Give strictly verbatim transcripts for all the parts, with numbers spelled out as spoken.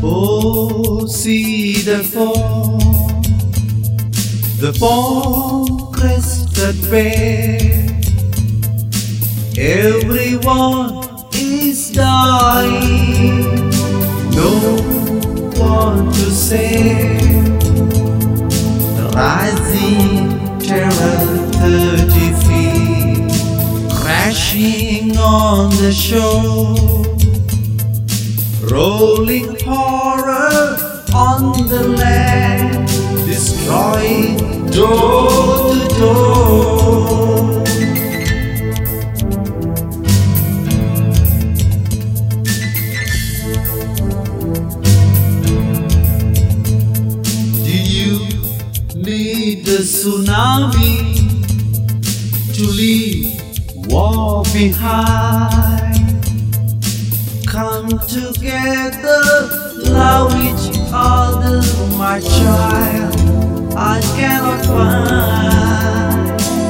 Oh, see the foam, the foam-crested bear. Everyone is dying, no one to save. The rising terror, thirty feet, crashing on the shore. Rolling horror on the land, destroying door to door. Did you need the tsunami to leave war behind? Come together, love each other, my child, I cannot find.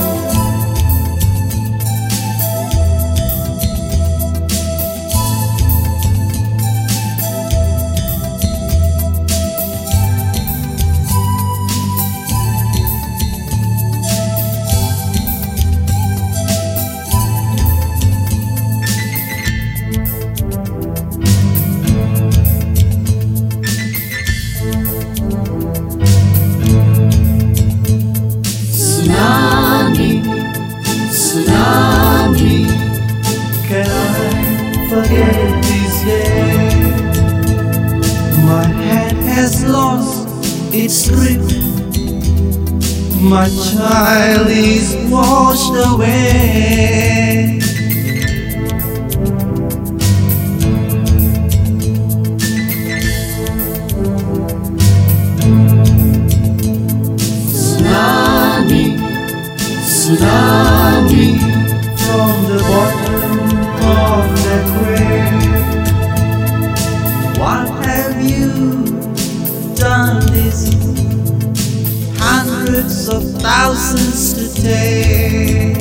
Tsunami, can I forget this day? My hand has lost its grip, my child is washed away. Tsunami, tsunami, from the bottom of the grave. What have you done this hundreds of thousands to take?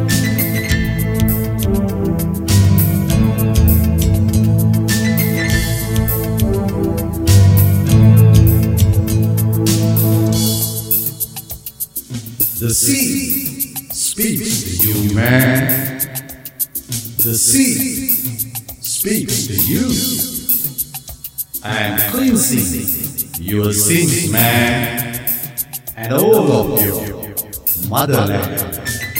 The sea speaks to you, man. The sea speaks to you. I am cleansing your sins, man, and all of your motherland.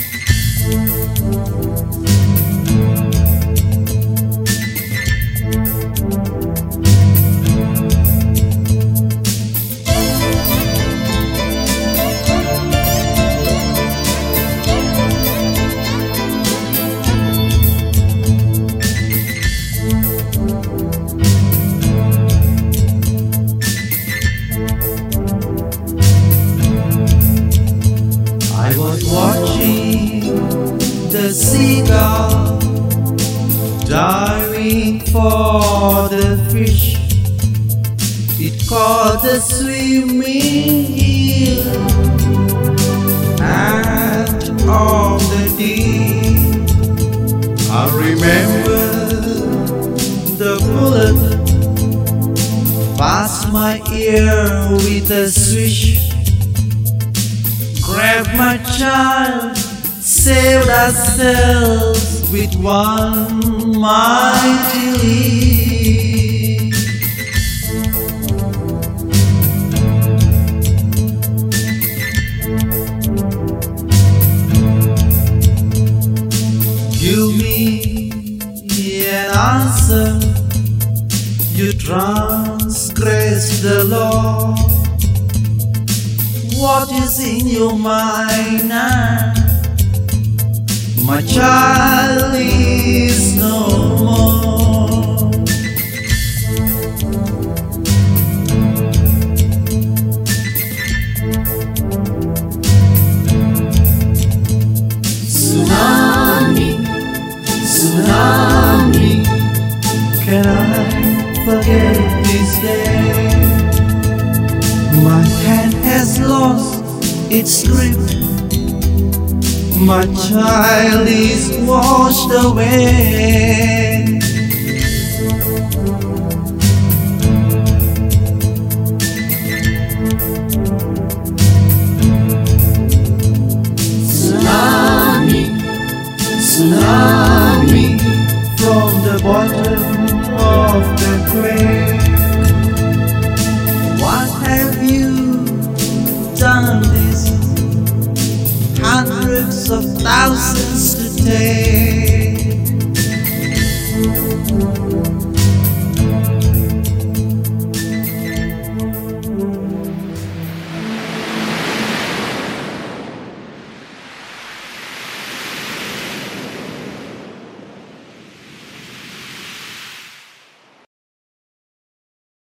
I was watching the seagull diving for the fish. It caught the swimming eel out of the deep. I remember the bullet passed my ear with a swish. Grab my child, saved ourselves with one mighty leap. Give me an answer, you transgressed the law. What is in your mind now? My child is no more. Tsunami, tsunami, can I forget this day? My hand has lost its grip, my child is washed away. thousands to take.